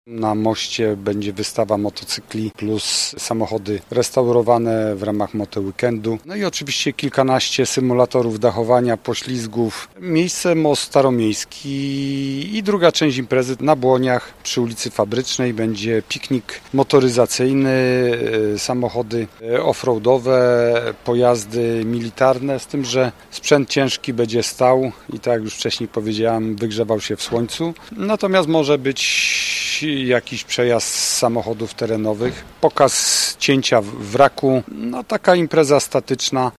Na moście będzie wystawa motocykli plus samochody restaurowane w ramach motoweekendu. No i oczywiście kilkanaście symulatorów dachowania, poślizgów. Miejsce Most Staromiejski i druga część imprezy na Błoniach przy ulicy Fabrycznej będzie piknik motoryzacyjny, samochody offroadowe, pojazdy militarne, z tym, że sprzęt ciężki będzie stał i tak jak już wcześniej powiedziałem, wygrzewał się w słońcu. Natomiast może być jakiś przejazd samochodów terenowych, pokaz cięcia wraku, taka impreza statyczna.